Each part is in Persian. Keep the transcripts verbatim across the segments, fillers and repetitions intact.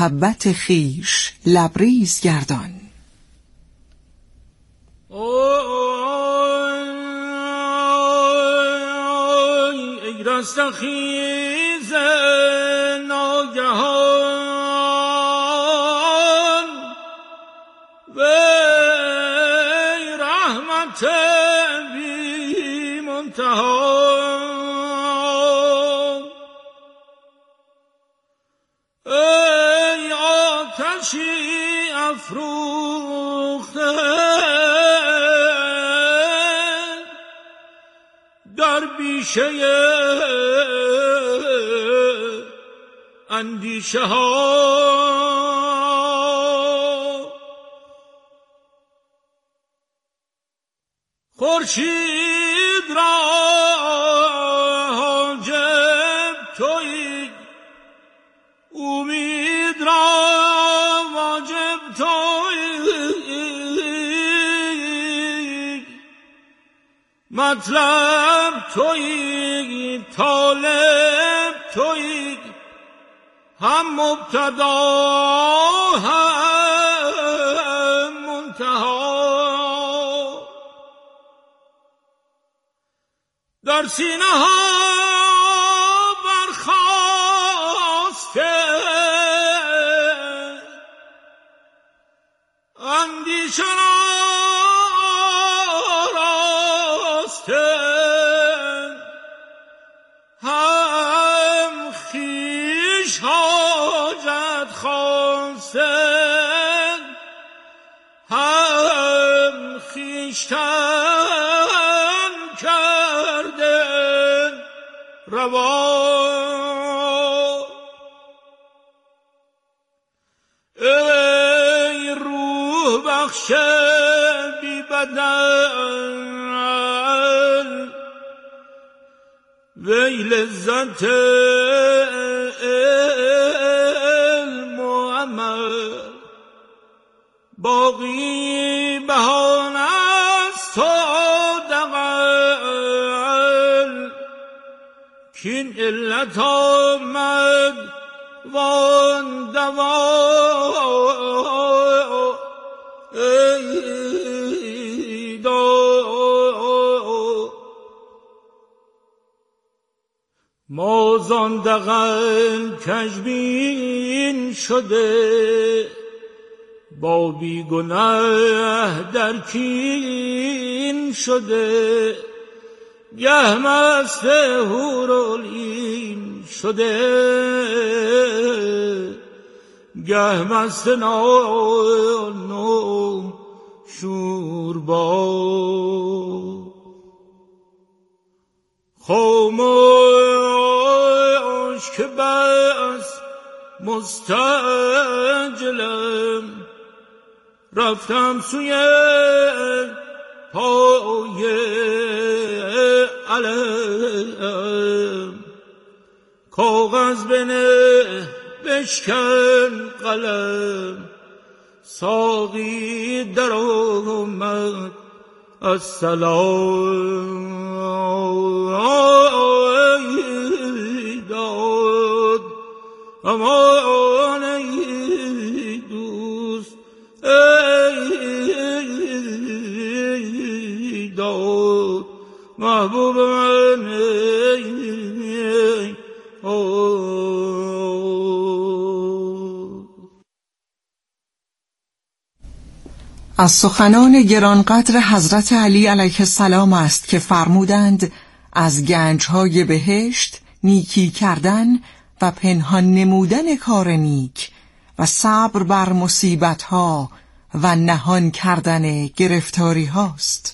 محبت خویش لبریز گردان. ای رستخیز ناگهان وی رحمت بی منتها ای آتشی افروخته در بیشه اندیشه ها خورشید را حاجب تویی امید را واجب تویی مطلب تویی طالب تویی هم مبتدا هم منتها در سینه ها برخاسته اندیشه آراسته هم خویش حاجت خواسته هم خویشتن کرده روا ای روح بخش بی بدل وی لذت علم و عمل باقی بهانه است و دغل کین علت آمد وان دوا ای دو ما زان دغل کژبین شده با بیگناه در کین شده گه مست هورالعین شده گه مست نان و شوربا خاموش که بس مستعجلم رفتم سوی پای علم کاغذ بنه بشکن قلم ساقی در آمد السلام داد امان ای دوست ای داد محبوب من ای از سخنان گرانقدر حضرت علی علیه السلام است که فرمودند از گنجهای بهشت نیکی کردن و پنهان نمودن کار نیک و صبر بر مصیبتها و نهان کردن گرفتاری هاست.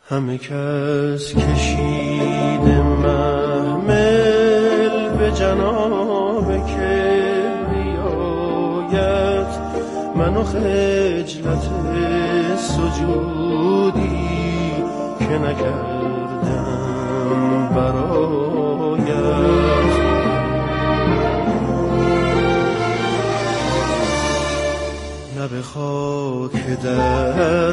همه کس کشیده محمل به جناب کبریایت، من و خجلت سجودی که نکردم برایت. نه به خاک در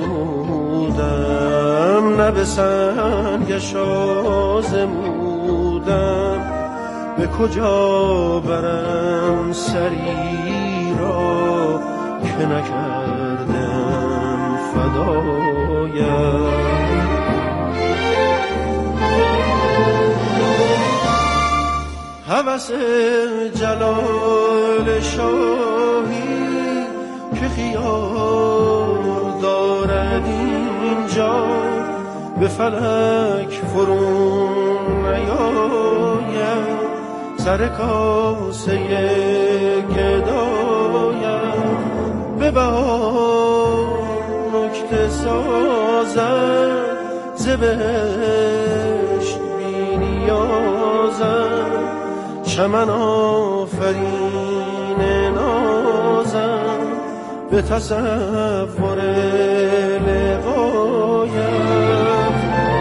بسودم، نه به سنگش آزمودم، به کجا برم سری را که نکردم فدایت. هوس جلال شاهی که خیال دارد اینجا، به فلک فرون نیاید، سر کاسه گداید، به بهار نکته سازد، ز بهشت بی نیازد، چمن آفرین نازد، به تصور لقایت.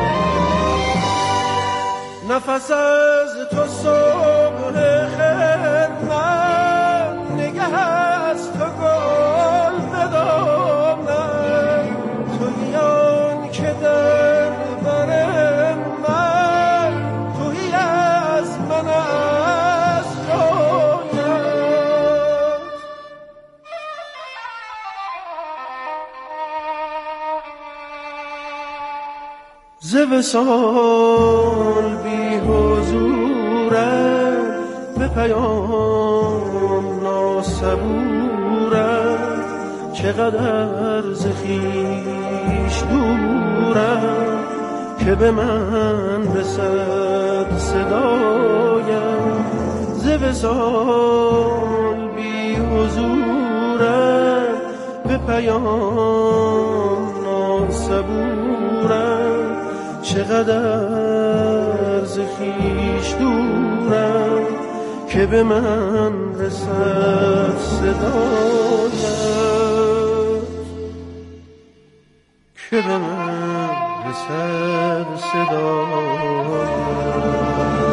نفس از تو صبح خدمت، نگه از تو گل بدامن، تویان که در بر من، تویی از من از جایت. ز وصال بی حضورت، به پیام ناصبورت، چقدر ز خویش دورم که به من رسد صدایم. ز وصال بی حضورت، به پیام ناصبورت، چقدر ز خویش دورم که به من رسد صدایت، که به من رسد صدایت.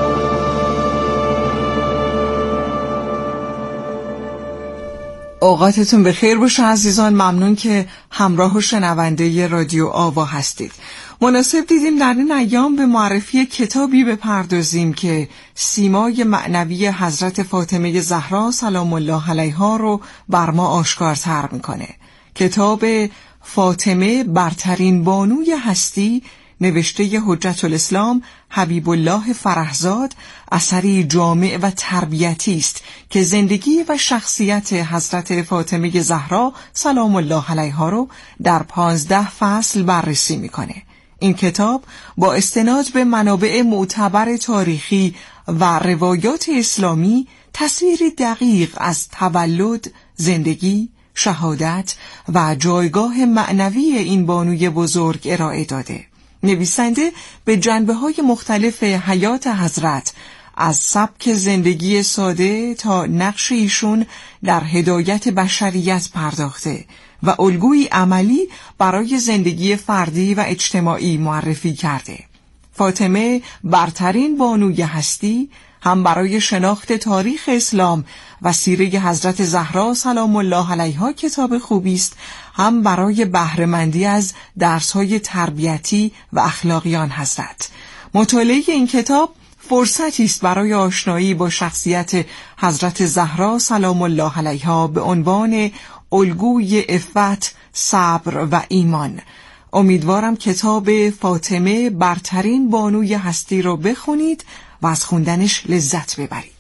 اوقاتتون بخیر باشه عزیزان. ممنون که همراه و شنونده رادیو آوا هستید. مناسب دیدیم در این ایام به معرفی کتابی بپردازیم که سیمای معنوی حضرت فاطمه زهرا سلام الله علیها رو بر ما آشکارتر میکنه. کتاب فاطمه برترین بانوی هستی، نوشته حجت الاسلام حبیب الله فرهزاد، اثری جامع و تربیتی است که زندگی و شخصیت حضرت فاطمه زهرا سلام الله علیها رو در پانزده فصل بررسی میکنه. این کتاب با استناد به منابع معتبر تاریخی و روایات اسلامی تصویری دقیق از تولد، زندگی، شهادت و جایگاه معنوی این بانوی بزرگ ارائه داده. نویسنده به جنبه‌های مختلف حیات حضرت، از سبک زندگی ساده تا نقش ایشون در هدایت بشریت پرداخته و الگویی عملی برای زندگی فردی و اجتماعی معرفی کرده. فاطمه برترین بانوی هستی هم برای شناخت تاریخ اسلام و سیره حضرت زهرا سلام الله علیها کتاب خوبی است، هم برای بهره‌مندی از درس‌های تربیتی و اخلاقی آن حضرت. مطالعه این کتاب فرصتی است برای آشنایی با شخصیت حضرت زهرا سلام الله علیها به عنوان الگوی عفت، صبر و ایمان. امیدوارم کتاب فاطمه برترین بانوی هستی رو بخونید و از خوندنش لذت ببرید.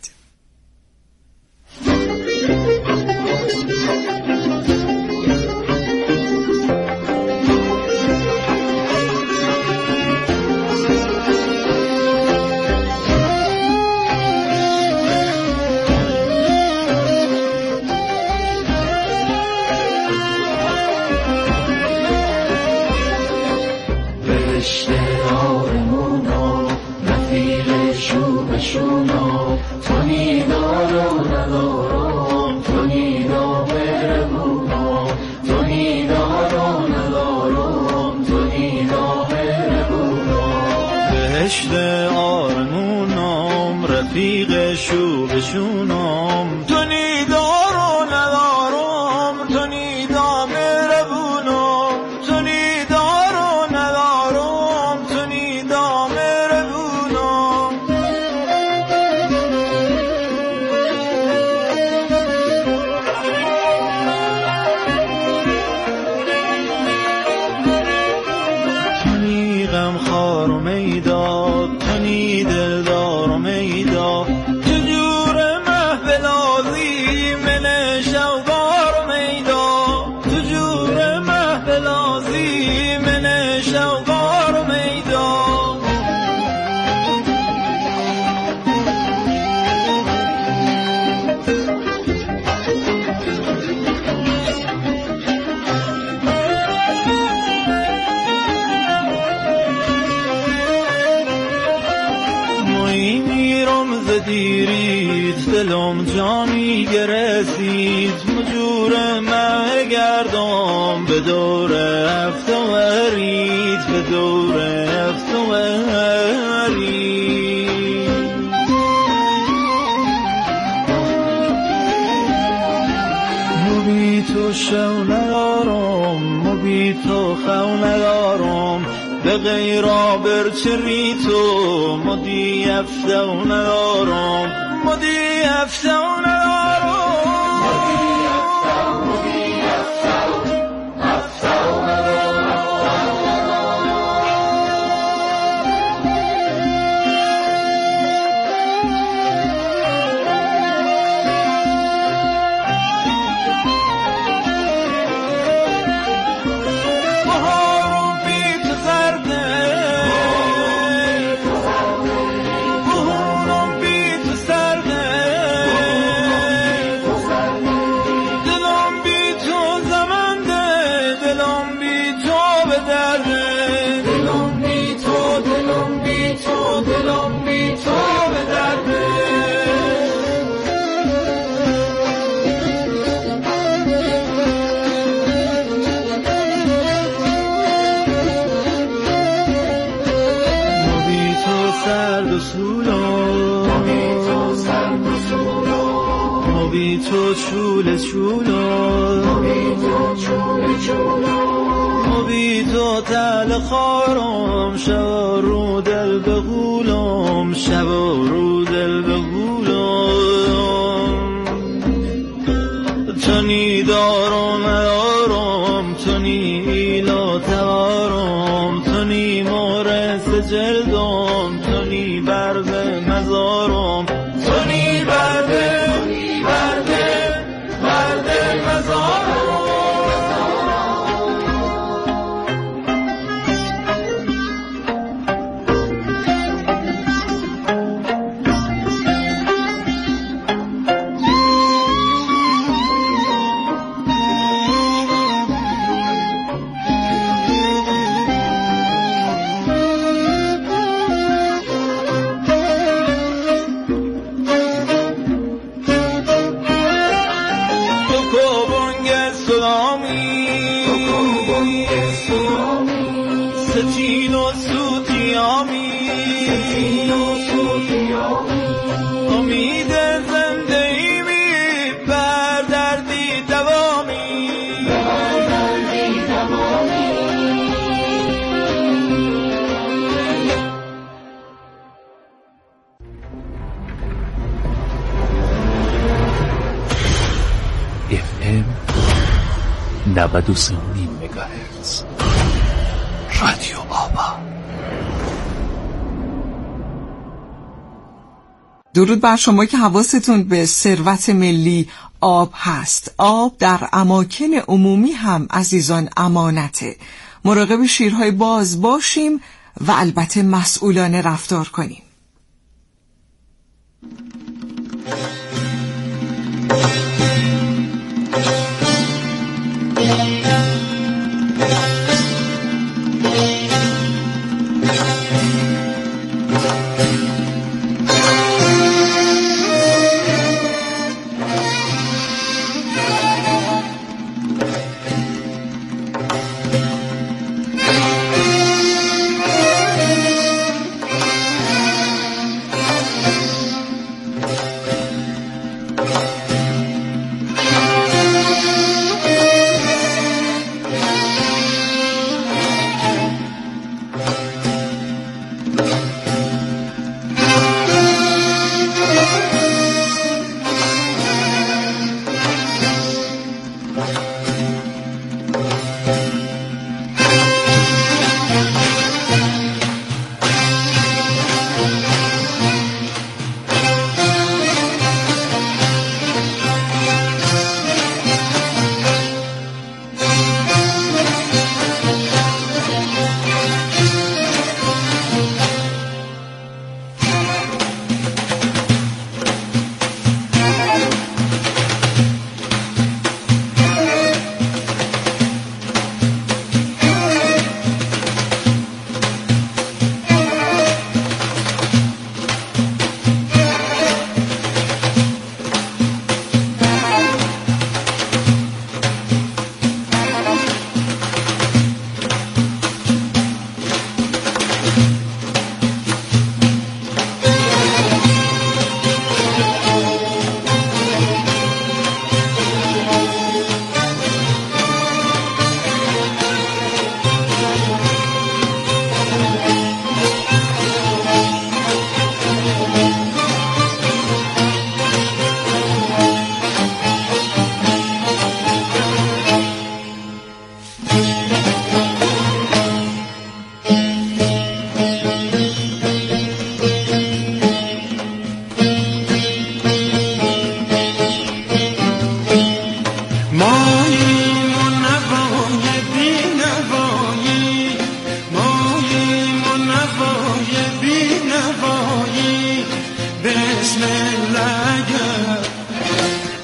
بشونم تو نیدار و ندارم تو نیدا مهربونم تو نیدار و ندارم تو نیدا مهربونم تو نی غم خار و میداد تو نی دلدار و میداد تو جور محفلازی من شوگار و میداد تو جور محفلازی من شوگار و میداد مایی میرم ز دیریت دلم جانی گرسید مجور مه گردم به دور هفته ورید به دور هفته ورید مبی تو شو ندارم مبی تو خو ندارم به غیر آبر چری تو مدی هفته و ندارم مدی هفته و ندارم مبی تو چوله چولا مبی تو تل خارم شب رو دل بغولم شب رو دل بغولم تو نیدار و ندارم تو نیلا توارم تو نی مورس جلدم تو نی برد مزارم تو نی برد ستین و سوتیامی امید زنده ایمی بر دردی دوامی اف ام نود و سه مگاهرتز رادیو آبا. درود بر شما که حواستون به ثروت ملی آب هست. آب در اماکن عمومی هم عزیزان امانته. مراقب شیرهای باز باشیم و البته مسئولانه رفتار کنیم.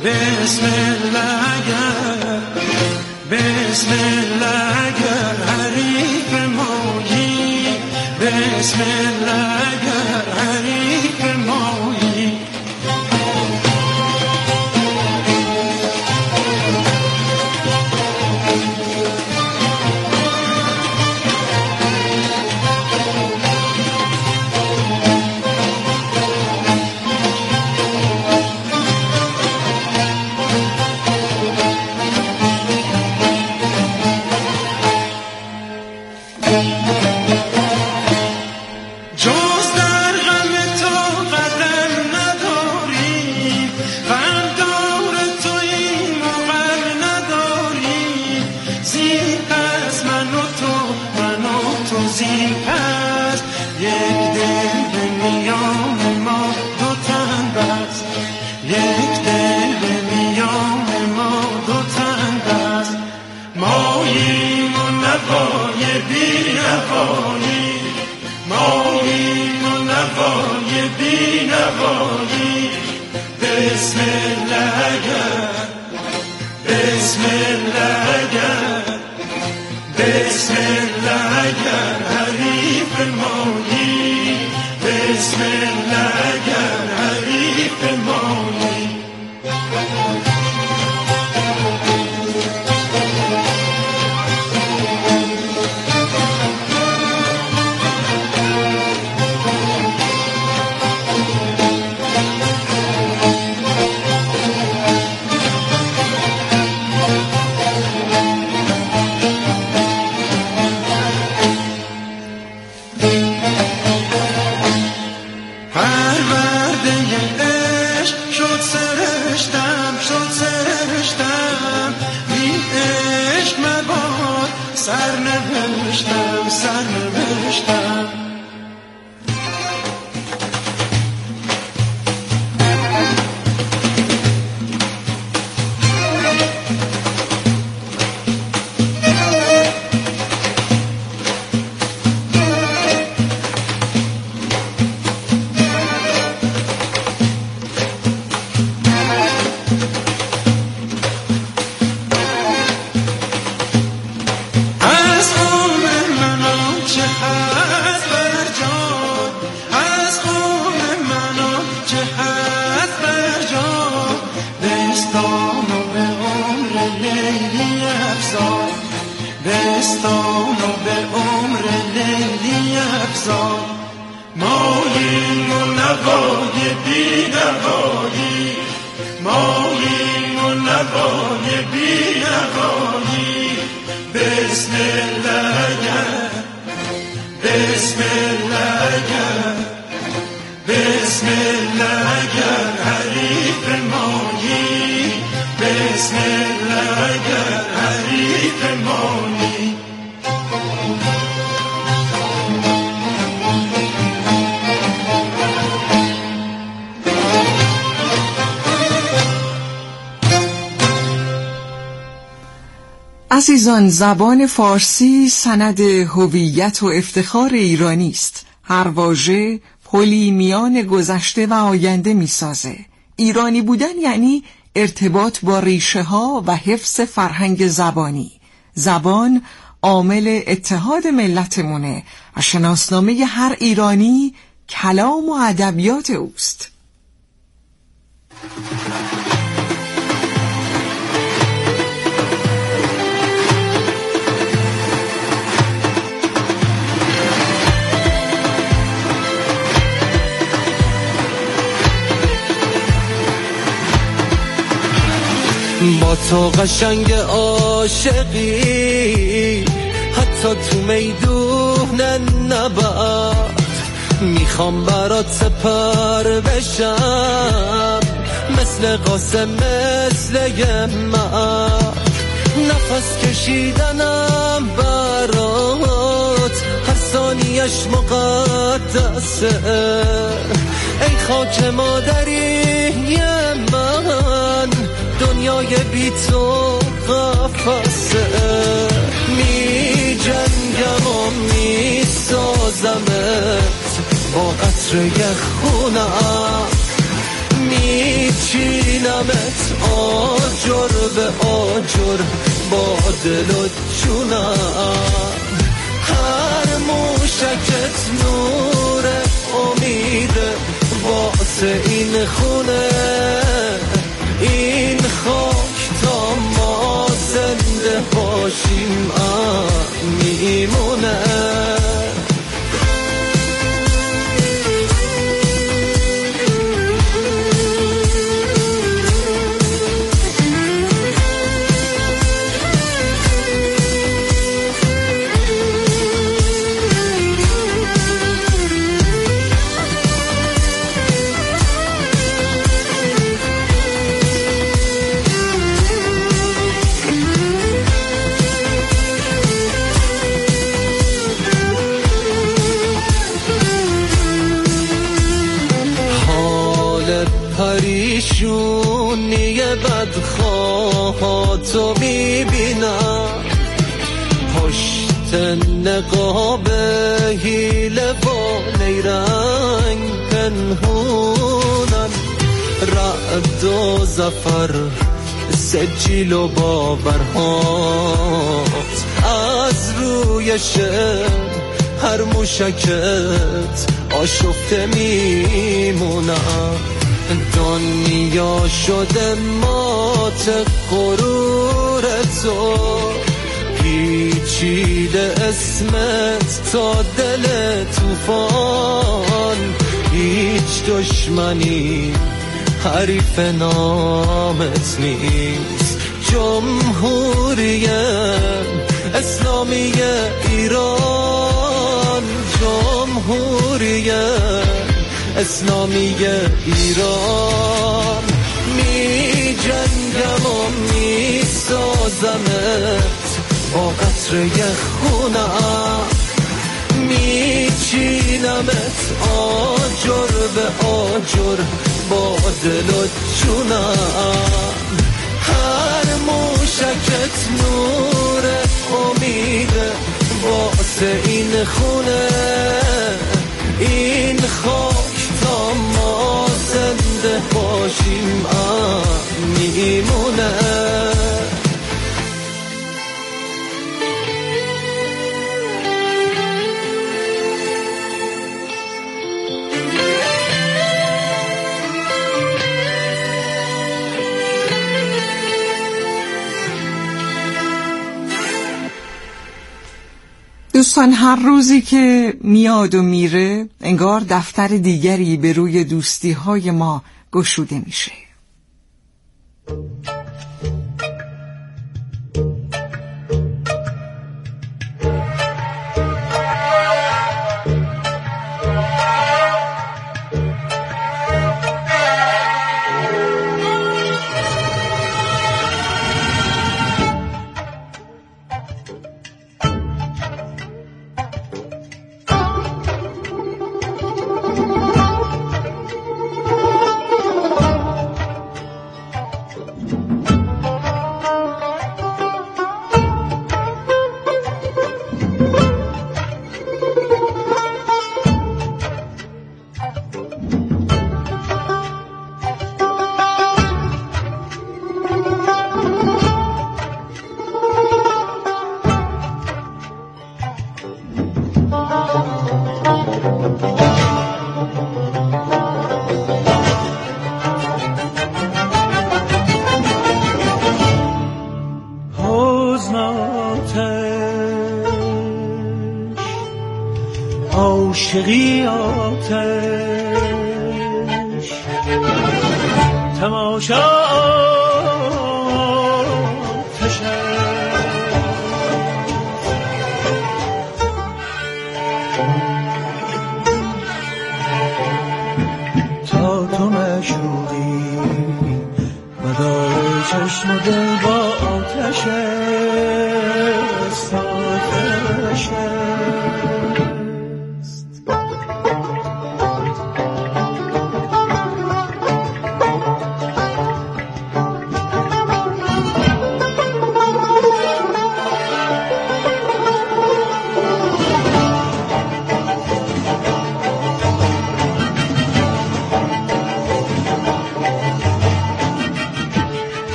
بسم الله اگر بسم الله اگر حریف مایی بسم الله اگر حریف مایی بسم الله اگر بسم الله اگر بسم الله اگر حریف مایی بسم الله اگر حریف مایی سرنوشتم سرنوشتم بسم الله اگر بسم الله اگر بسم الله اگر حریف مایی بسم الله اگر حریف مایی عزیزان، زبان فارسی سند هویت و افتخار ایرانی است. هر واژه پلی میان گذشته و آینده میسازه. ایرانی بودن یعنی ارتباط با ریشه ها و حفظ فرهنگ زبانی. زبان عامل اتحاد ملتمونه و شناسنامه هر ایرانی کلام و ادبیات اوست. با تو قشنگ عاشقی حتی تو میدون نبرد میخوام برات سپر بشم مثل قاسم مثل یه مرد نفس کشیدنم برات هر ثانیش مقدسه ای خاک مادری من دنیای بی تو قفسه می جنگم و می سازمت با قطره خونم می میچینمت آجر به آجر با دل و جونم، هر موشکت نور امیده واسه این خونه، این خاک تا ما زنده باشیم میمونه. پریشونی بدخواهاتو میبینم، پشت نقاب حیله با نیرنگ پنهونن، رعد و زفر سجیل و باورهات از روی شعر، هر موشکت آشفته میمونم. دنیا شده مات غرور تو، پیچیده اسمت تا دل توفان، هیچ دشمنی حریف نامت نیست. جمهوری اسلامی ایران، جمهوری اسلامی ایران، می جنگم و می سازمت با قطره خونم، می چینمت آجر به آجر با دل و جونم، هر موشکت نور امیده واسه این خونه، این خاک تا ما زنده باشیم میمونه. دوستان، هر روزی که میاد و میره انگار دفتر دیگری به روی دوستی های ما گشوده میشه. عاشقی آتش تماشا آتش تا تو مشوقی مدار چشم و دل با آتش است آتش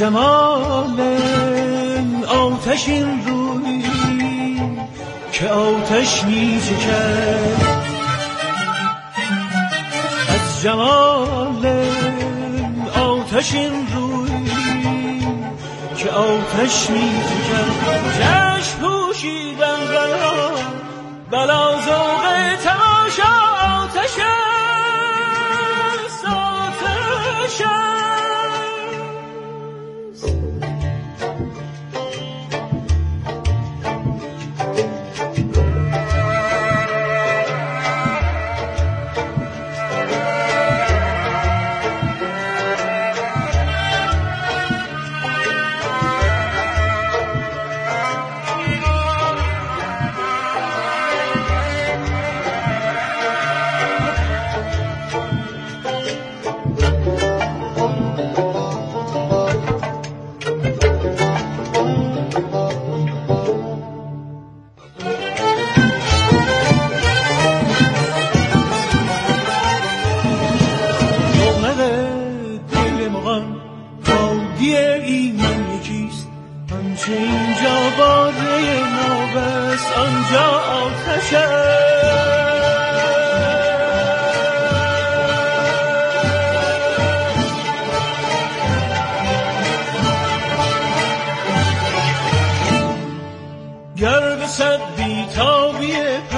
جمال آتش این روی که آتش می چکد، از جمال آتش این روی که آتش می چکد. چشم پوشیدن بلا بلا ذوق تماشا آتش است، آتش است. گر به صد بیتابی